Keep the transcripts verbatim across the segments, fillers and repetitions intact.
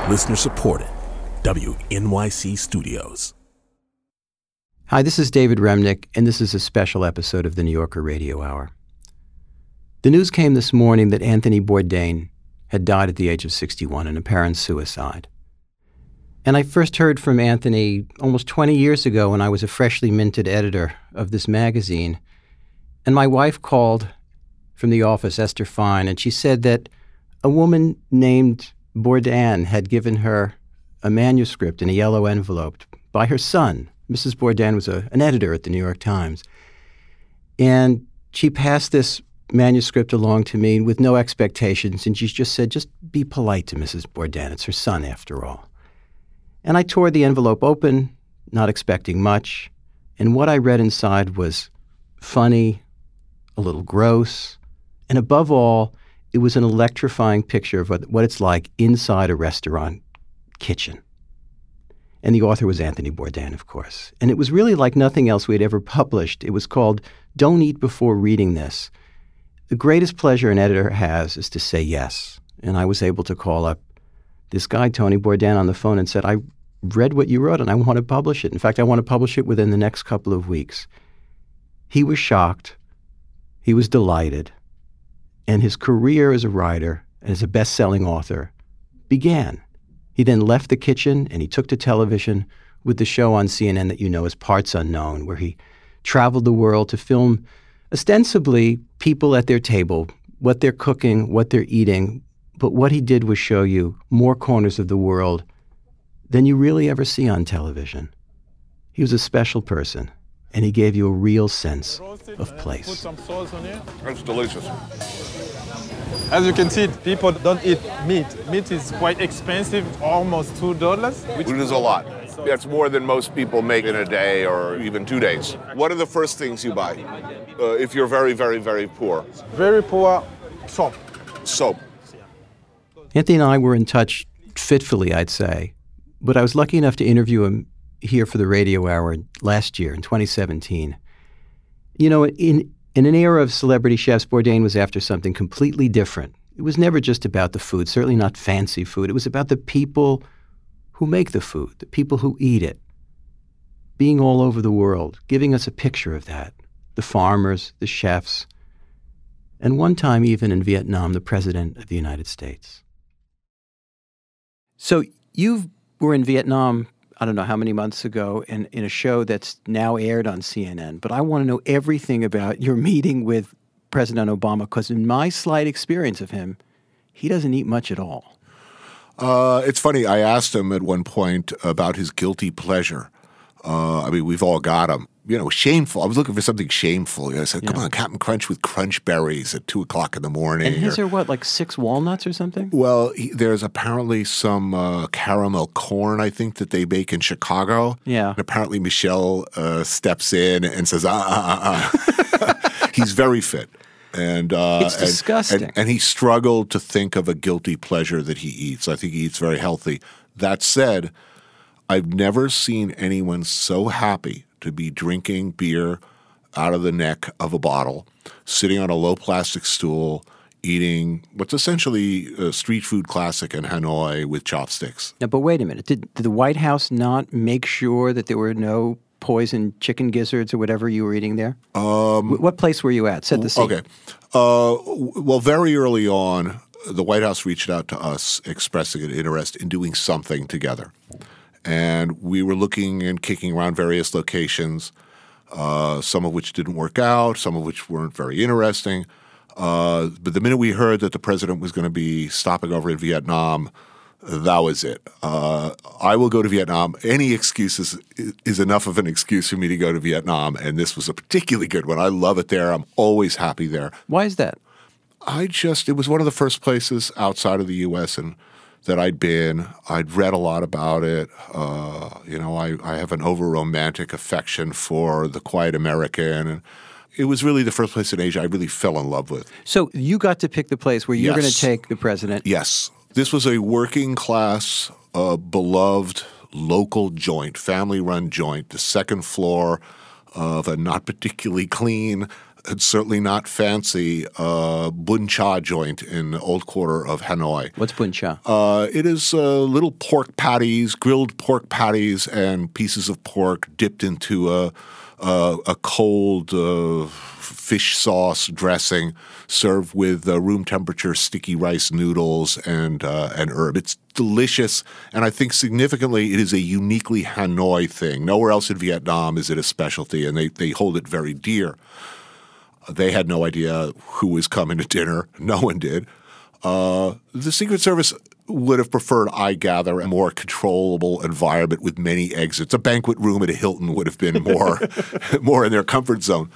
Listener supported. W N Y C Studios. Hi, this is David Remnick, and this is a special episode of the New Yorker Radio Hour. The news came this morning that Anthony Bourdain had died at the age of sixty-one, an apparent suicide. And I first heard from Anthony almost twenty years ago when I was a freshly minted editor of this magazine. And my wife called from the office, Esther Fine, and she said that a woman named Bourdain had given her a manuscript in a yellow envelope by her son. Missus Bourdain was a, an editor at the New York Times. And she passed this manuscript along to me with no expectations, and she just said, just be polite to Missus Bourdain. It's her son, after all. And I tore the envelope open, not expecting much, and what I read inside was funny, a little gross, and above all, it was an electrifying picture of what, what it's like inside a restaurant kitchen. And the author was Anthony Bourdain, of course. And it was really like nothing else we had ever published. It was called Don't Eat Before Reading This. The greatest pleasure an editor has is to say yes. And I was able to call up this guy, Tony Bourdain, on the phone and said, I read what you wrote and I want to publish it. In fact, I want to publish it within the next couple of weeks. He was shocked. He was delighted. And his career as a writer and as a best-selling author began. He then left the kitchen and he took to television with the show on C N N that you know as Parts Unknown, where he traveled the world to film ostensibly people at their table, what they're cooking, what they're eating. But what he did was show you more corners of the world than you really ever see on television. He was a special person, and he gave you a real sense of place. Put some sauce on it. That's delicious. As you can see, people don't eat meat. Meat is quite expensive, almost two dollars. Which is a lot. That's more than most people make in a day or even two days. What are the first things you buy uh, if you're very, very, very poor? Very poor, soap. Soap. Anthony and I were in touch fitfully, I'd say, but I was lucky enough to interview him here for the Radio Hour last year in twenty seventeen. You know, in in an era of celebrity chefs, Bourdain was after something completely different. It was never just about the food, certainly not fancy food. It was about the people who make the food, the people who eat it, being all over the world, giving us a picture of that, the farmers, the chefs, and one time even in Vietnam, the President of the United States. So you were in Vietnam, I don't know how many months ago, in, in a show that's now aired on C N N. But I want to know everything about your meeting with President Obama, because in my slight experience of him, he doesn't eat much at all. Uh, it's funny. I asked him at one point about his guilty pleasure. Uh, I mean, we've all got them. You know, shameful. I was looking for something shameful. I said, come yeah. on, Captain Crunch with Crunch Berries at two o'clock in the morning. And his or, are what, like six walnuts or something? Well, he, there's apparently some uh, caramel corn, I think, that they bake in Chicago. Yeah. And apparently Michelle uh, steps in and says, ah, ah, ah, ah. He's very fit. And uh, It's disgusting. And, and, and he struggled to think of a guilty pleasure that he eats. I think he eats very healthy. That said, I've never seen anyone so happy to be drinking beer out of the neck of a bottle, sitting on a low plastic stool, eating what's essentially a street food classic in Hanoi with chopsticks. Now, but wait a minute. Did, did the White House not make sure that there were no poisoned chicken gizzards or whatever you were eating there? Um, what place were you at? Set the scene. Okay. Uh, well, very early on, the White House reached out to us expressing an interest in doing something together. And we were looking and kicking around various locations, uh, some of which didn't work out, some of which weren't very interesting. Uh, but the minute we heard that the president was going to be stopping over in Vietnam, that was it. Uh, I will go to Vietnam. Any excuse is, is enough of an excuse for me to go to Vietnam, and this was a particularly good one. I love it there. I'm always happy there. Why is that? I just – it was one of the first places outside of the U S and that I'd been. I'd read a lot about it. Uh, you know, I, I have an over-romantic affection for the quiet American. And it was really the first place in Asia I really fell in love with. So you got to pick the place where you're yes. going to take the president. Yes. This was a working-class, uh, beloved local joint, family-run joint, the second floor of a not particularly clean and certainly not fancy, uh, bun cha joint in the old quarter of Hanoi. What's bun cha? Uh, it is uh, little pork patties, grilled pork patties, and pieces of pork dipped into a a, a cold uh, fish sauce dressing, served with uh, room temperature sticky rice noodles and uh, and herb. It's delicious, and I think significantly it is a uniquely Hanoi thing. Nowhere else in Vietnam is it a specialty, and they, they hold it very dear. They had no idea who was coming to dinner. No one did. Uh, the Secret Service would have preferred, I gather, a more controllable environment with many exits. A banquet room at a Hilton would have been more, more in their comfort zone.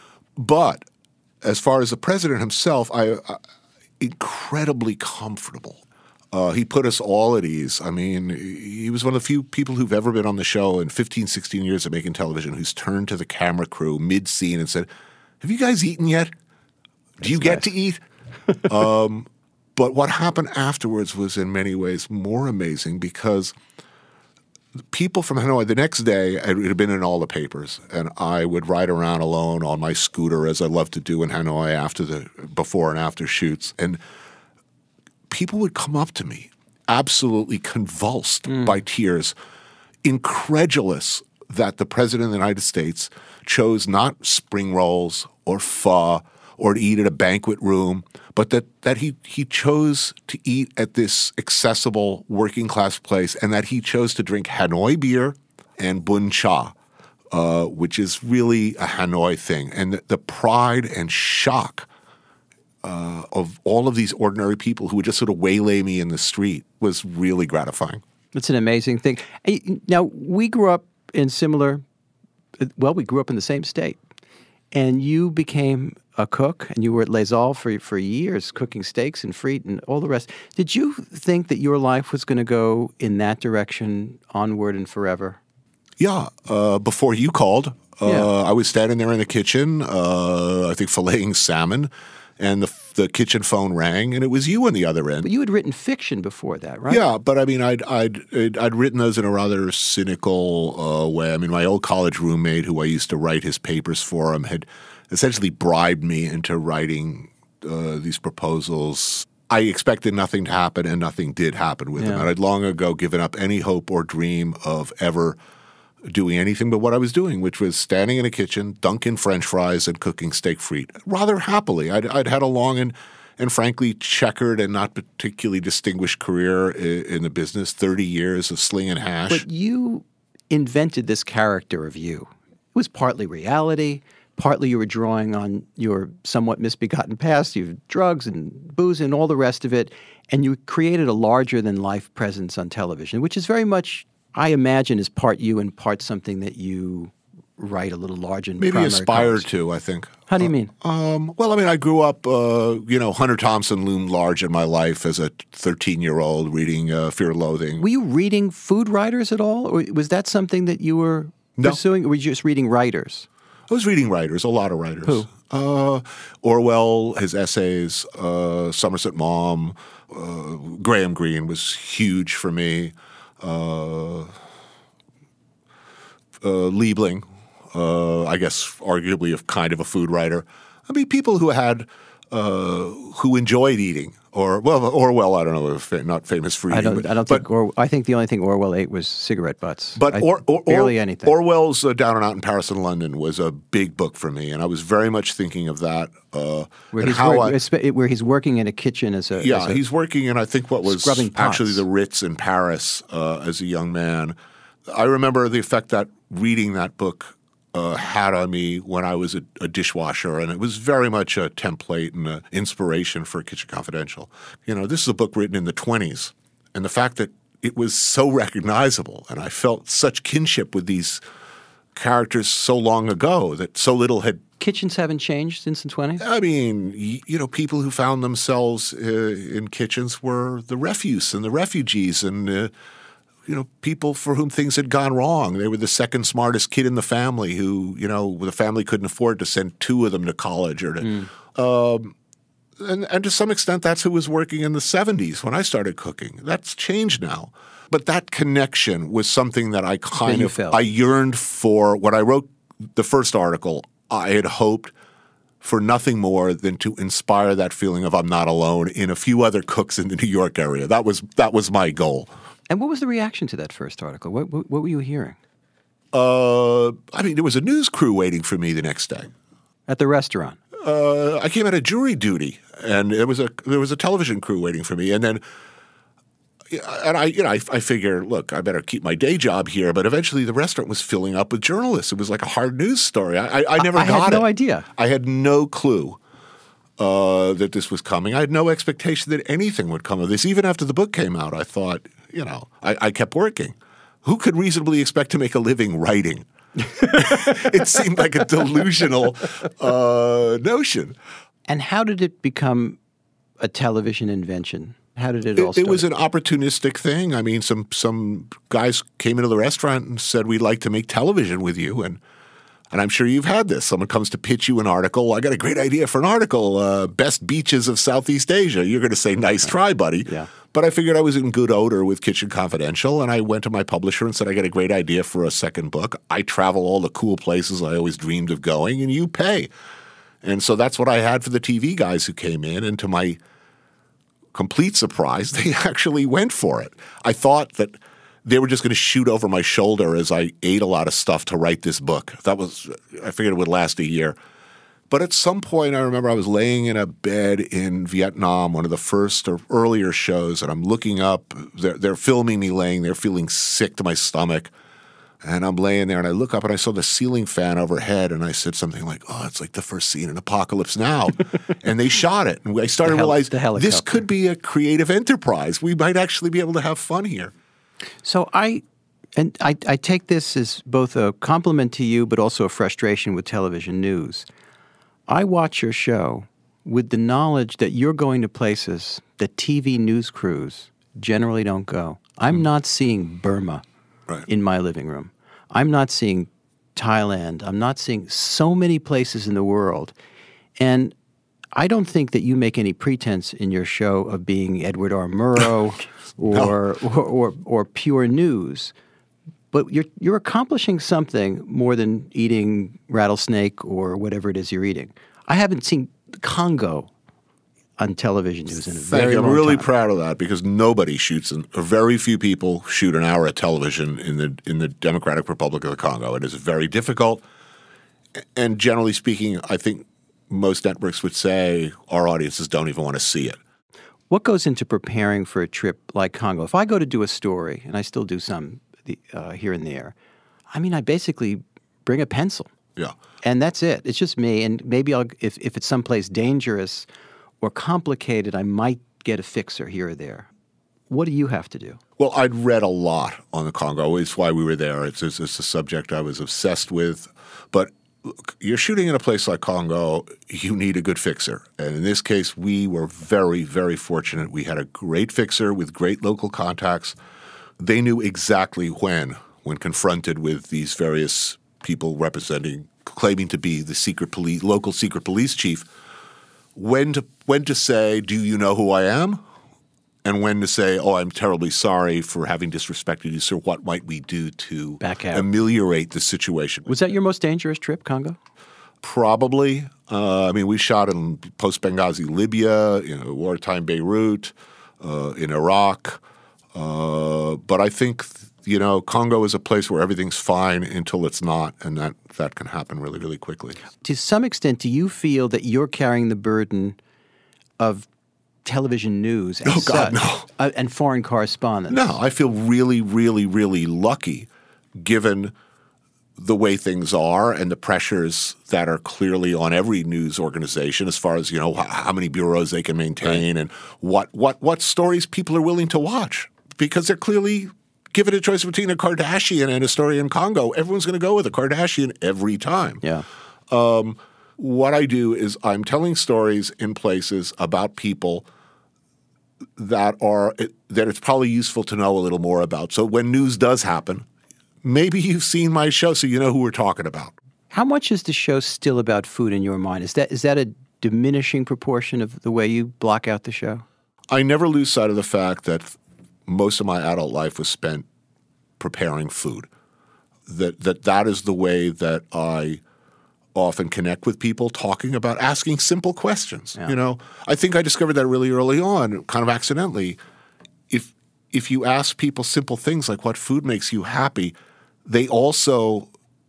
But as far as the president himself, I, I incredibly comfortable. Uh, he put us all at ease. I mean, he was one of the few people who've ever been on the show in fifteen, sixteen years of making television who's turned to the camera crew mid-scene and said, "Have you guys eaten yet? Do you get nice. to eat?" um, but what happened afterwards was in many ways more amazing because people from Hanoi, the next day, it had been in all the papers, and I would ride around alone on my scooter, as I love to do in Hanoi after the before and after shoots, and people would come up to me, absolutely convulsed mm. by tears, incredulous that the President of the United States chose not spring rolls or pho or to eat at a banquet room, but that, that he, he chose to eat at this accessible working-class place and that he chose to drink Hanoi beer and bun cha, uh, which is really a Hanoi thing. And the, the pride and shock uh, of all of these ordinary people who would just sort of waylay me in the street was really gratifying. It's an amazing thing. Now, we grew up in similar – well, we grew up in the same state. And you became a cook, and you were at Les Halles for for years, cooking steaks and frites and all the rest. Did you think that your life was going to go in that direction onward and forever? Yeah. Uh, before you called, uh, yeah. I was standing there in the kitchen, uh, I think filleting salmon, and the the kitchen phone rang, and it was you on the other end. But you had written fiction before that, right? Yeah, but I mean, I'd I'd I'd, I'd written those in a rather cynical uh, way. I mean, my old college roommate, who I used to write his papers for him, had essentially bribed me into writing uh, these proposals. I expected nothing to happen, and nothing did happen with yeah. them. And I'd long ago given up any hope or dream of ever doing anything but what I was doing, which was standing in a kitchen, dunking French fries, and cooking steak frite rather happily. I'd, I'd had a long and, and frankly checkered and not particularly distinguished career in, in the business, thirty years of slinging hash. But you invented this character of you. It was partly reality, partly you were drawing on your somewhat misbegotten past, you have drugs and booze and all the rest of it, and you created a larger-than-life presence on television, which is very much – I imagine is part you and part something that you write a little larger in Maybe aspire colors. to, I think. How do you mean? Uh, um, well, I mean, I grew up, uh, you know, Hunter Thompson loomed large in my life as a thirteen-year-old reading uh, Fear and Loathing. Were you reading food writers at all? Or was that something that you were no. pursuing? Or were you just reading writers? I was reading writers, a lot of writers. Who? Uh, Orwell, his essays, uh, Somerset Maugham, uh, Graham Greene was huge for me. Uh, uh, Liebling, uh, I guess arguably a kind of a food writer. I mean, people who had uh, who enjoyed eating, or well, Orwell. I don't know, if not famous for eating. I don't. But, I don't but, think. Or, I think the only thing Orwell ate was cigarette butts. But I, or, or, barely or, anything. Orwell's uh, Down and Out in Paris and London was a big book for me, and I was very much thinking of that. Uh, where, and he's how work, I, where he's working in a kitchen as a yeah, as a, he's working in I think what was scrubbing pots. actually the Ritz in Paris uh, as a young man. I remember the effect that reading that book uh, had on me when I was a, a dishwasher, and it was very much a template and an inspiration for Kitchen Confidential. You know, this is a book written in the twenties, and the fact that it was so recognizable, and I felt such kinship with these characters so long ago that so little had. Kitchens haven't changed since the twenties? I mean, you know, people who found themselves uh, in kitchens were the refuse and the refugees and uh, you know, people for whom things had gone wrong. They were the second smartest kid in the family who, you know, the family couldn't afford to send two of them to college or to mm. um, and, and to some extent that's who was working in the seventies when I started cooking. That's changed now. But that connection was something that I kind that of felt. I yearned for. When I wrote the first article, I had hoped for nothing more than to inspire that feeling of I'm not alone in a few other cooks in the New York area. That was that was my goal. And what was the reaction to that first article? What, what, what were you hearing? Uh, I mean, there was a news crew waiting for me the next day. At the restaurant? Uh, I came out of jury duty, and there was a there was a television crew waiting for me. And then, and I, you know, I, I figure, look, I better keep my day job here. But eventually, the restaurant was filling up with journalists. It was like a hard news story. I, I, I never I, I got it. had no idea. I had no clue uh, that this was coming. I had no expectation that anything would come of this. Even after the book came out, I thought, you know, I, I kept working. Who could reasonably expect to make a living writing? It seemed like a delusional uh, notion. And how did it become a television invention? How did it all It, start? it was an opportunistic thing. I mean, some some guys came into the restaurant and said, we'd like to make television with you. And and I'm sure you've had this. Someone comes to pitch you an article. I got a great idea for an article, uh, best beaches of Southeast Asia. You're going to say, nice try, buddy. Yeah. But I figured I was in good odor with Kitchen Confidential, and I went to my publisher and said, I got a great idea for a second book. I travel all the cool places I always dreamed of going, and you pay. And so that's what I had for the T V guys who came in, and to my complete surprise, they actually went for it. I thought that they were just going to shoot over my shoulder as I ate a lot of stuff to write this book. That was – I figured it would last a year. But at some point, I remember I was laying in a bed in Vietnam, one of the first or earlier shows, and I'm looking up. They're, they're filming me laying there, feeling sick to my stomach. And I'm laying there, and I look up, and I saw the ceiling fan overhead, and I said something like, oh, it's like the first scene in Apocalypse Now. And they shot it. And I started to hel- realize the this could be a creative enterprise. We might actually be able to have fun here. So I and I, I take this as both a compliment to you but also a frustration with television news. I watch your show with the knowledge that you're going to places that T V news crews generally don't go. I'm mm. not seeing Burma right. in my living room. I'm not seeing Thailand. I'm not seeing so many places in the world. And I don't think that you make any pretense in your show of being Edward R. Murrow or, no. or, or or pure news. But you're you're accomplishing something more than eating rattlesnake or whatever it is you're eating. I haven't seen Congo on television news in a Thank very you. long I'm really time. proud of that because nobody shoots, an, or very few people shoot an hour of television in the in the Democratic Republic of the Congo. It is very difficult. And generally speaking, I think most networks would say our audiences don't even want to see it. What goes into preparing for a trip like Congo? If I go to do a story, and I still do some uh, here and there, I mean, I basically bring a pencil. Yeah. And that's it. It's just me. And maybe I'll, if, if it's someplace dangerous or complicated, I might get a fixer here or there. What do you have to do? Well, I'd read a lot on the Congo. It's why we were there. It's, it's, it's a subject I was obsessed with. But look, you're shooting in a place like Congo, you need a good fixer. And in this case, we were very, very fortunate. We had a great fixer with great local contacts. They knew exactly when, when confronted with these various people representing, claiming to be the secret police, local secret police chief, when to when to say, do you know who I am? And when to say, oh, I'm terribly sorry for having disrespected you, sir. What might we do to Back out. ameliorate the situation? Was that your most dangerous trip, Congo? Probably. Uh, I mean, we shot in post-Benghazi Libya, you know, wartime Beirut, uh, in Iraq. Uh, but I think, you know, Congo is a place where everything's fine until it's not, and that, that can happen really, really quickly. To some extent, do you feel that you're carrying the burden of television news and, Oh, God, such, no. uh, and foreign correspondence? No, I feel really, really, really lucky given the way things are and the pressures that are clearly on every news organization as far as, you know, how many bureaus they can maintain Right. and what, what, what stories people are willing to watch because they're clearly given a choice between a Kardashian and a story in Congo. Everyone's going to go with a Kardashian every time. Yeah. Um, what I do is I'm telling stories in places about people that are that it's probably useful to know a little more about. So when news does happen, maybe you've seen my show so you know who we're talking about. How much is the show still about food in your mind? Is that is that a diminishing proportion of the way you block out the show? I never lose sight of the fact that most of my adult life was spent preparing food. That that that is the way that I often connect with people talking about asking simple questions. Yeah. You know, I think I discovered that really early on, kind of accidentally. If if you ask people simple things like what food makes you happy, they also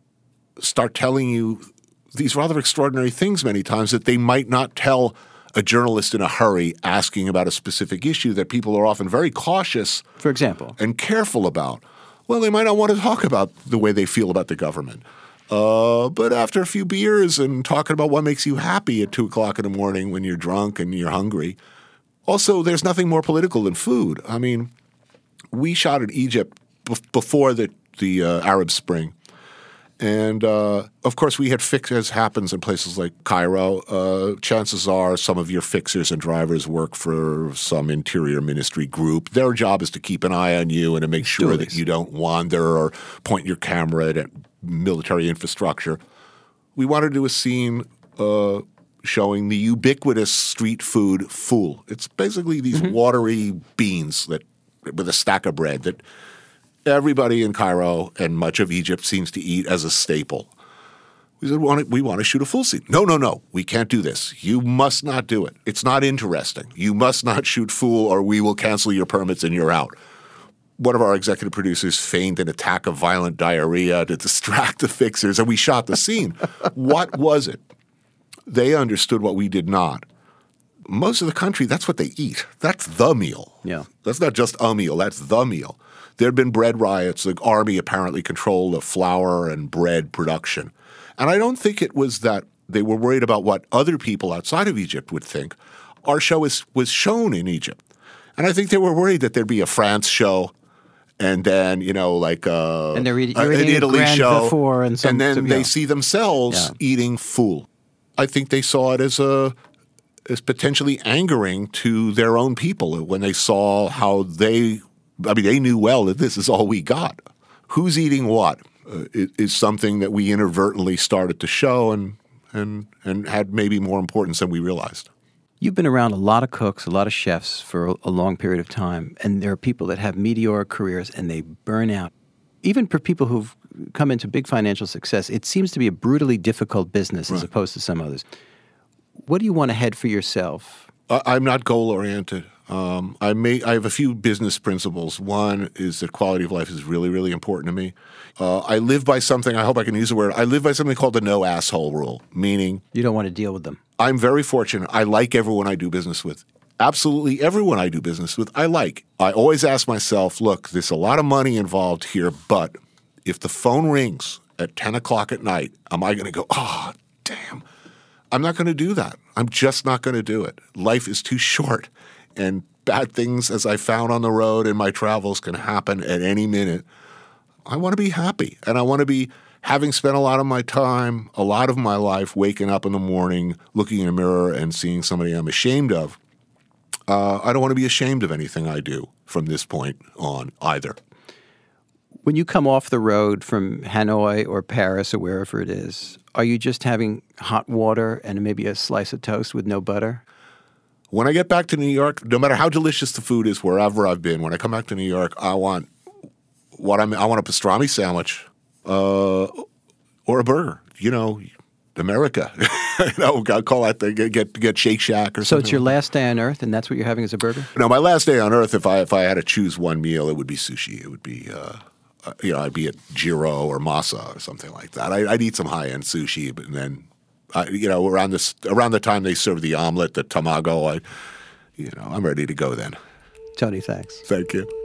start telling you these rather extraordinary things many times that they might not tell a journalist in a hurry asking about a specific issue that people are often very cautious For example? and careful about. Well, they might not want to talk about the way they feel about the government. Uh, but after a few beers and talking about what makes you happy at two o'clock in the morning when you're drunk and you're hungry. Also, there's nothing more political than food. I mean, we shot in Egypt b- before the, the uh, Arab Spring. And, uh, of course, we had fix as happens in places like Cairo. Uh, chances are some of your fixers and drivers work for some interior ministry group. Their job is to keep an eye on you and to make sure that you don't wander or point your camera at military infrastructure. We wanted to do a scene uh, showing the ubiquitous street food fool. It's basically these mm-hmm. watery beans that with a stack of bread that – everybody in Cairo and much of Egypt seems to eat as a staple. We said, we want to shoot a full scene. No, no, no. We can't do this. You must not do it. It's not interesting. You must not shoot full or we will cancel your permits and you're out. One of our executive producers feigned an attack of violent diarrhea to distract the fixers, and we shot the scene. What was it? They understood what we did not. Most of the country, that's what they eat. That's the meal. Yeah. That's not just a meal. That's the meal. There had been bread riots. The army apparently controlled the flour and bread production. And I don't think it was that they were worried about what other people outside of Egypt would think. Our show is, was shown in Egypt. And I think they were worried that there'd be a France show and then, you know, like a, and they're eating, a, an Italy Grand show. Before and, some, and then some, they yeah. see themselves yeah. eating fool. I think they saw it as a as potentially angering to their own people when they saw how they – I mean, they knew well that this is all we got. Who's eating what uh, is something that we inadvertently started to show and, and, and had maybe more importance than we realized. You've been around a lot of cooks, a lot of chefs for a long period of time, and there are people that have meteoric careers and they burn out. Even for people who've come into big financial success, it seems to be a brutally difficult business right. as opposed to some others. What do you want ahead for yourself? I, I'm not goal-oriented. Um, I may I have a few business principles. One is that quality of life is really, really important to me. Uh, I live by something, I hope I can use the word, I live by something called the no asshole rule, meaning you don't want to deal with them. I'm very fortunate. I like everyone I do business with. Absolutely everyone I do business with, I like. I always ask myself, look, there's a lot of money involved here, but if the phone rings at ten o'clock at night, am I going to go, oh, damn. I'm not going to do that. I'm just not going to do it. Life is too short. And bad things, as I found on the road in my travels, can happen at any minute. I want to be happy. And I want to be, having spent a lot of my time, a lot of my life, waking up in the morning, looking in a mirror and seeing somebody I'm ashamed of. Uh, I don't want to be ashamed of anything I do from this point on either. When you come off the road from Hanoi or Paris or wherever it is, are you just having hot water and maybe a slice of toast with no butter? When I get back to New York, no matter how delicious the food is wherever I've been, when I come back to New York, I want what I'm, I want a pastrami sandwich uh, or a burger. You know, America. you know, I'll call that thing, get get Shake Shack or so something. So it's your last day on Earth, and that's what you're having as a burger? No, my last day on Earth, if I if I had to choose one meal, it would be sushi. It would be, uh, uh, you know, I'd be at Jiro or Masa or something like that. I, I'd eat some high-end sushi, but then – Uh, you know, around this, around the time they serve the omelet, the tamago, I, you know, I'm ready to go then. Tony, thanks. Thank you.